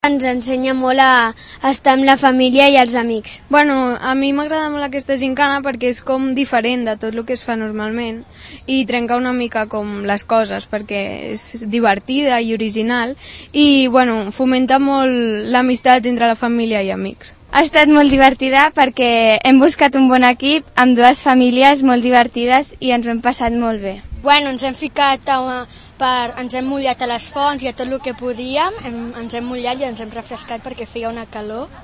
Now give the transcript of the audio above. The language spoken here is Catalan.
Ens ensenya molt a estar amb la família i els amics. Bueno, a mi m'agrada molt aquesta gincana perquè és com diferent de tot el que es fa normalment i trenca una mica com les coses perquè és divertida i original i bueno, fomenta molt l'amistat entre la família i amics. Ha estat molt divertida perquè hem buscat un bon equip amb dues famílies molt divertides i ens ho hem passat molt bé. Bueno, ens hem ficat ens hem mullat a les fonts i a tot el que podíem, ens hem mullat i ens hem refrescat perquè feia una calor.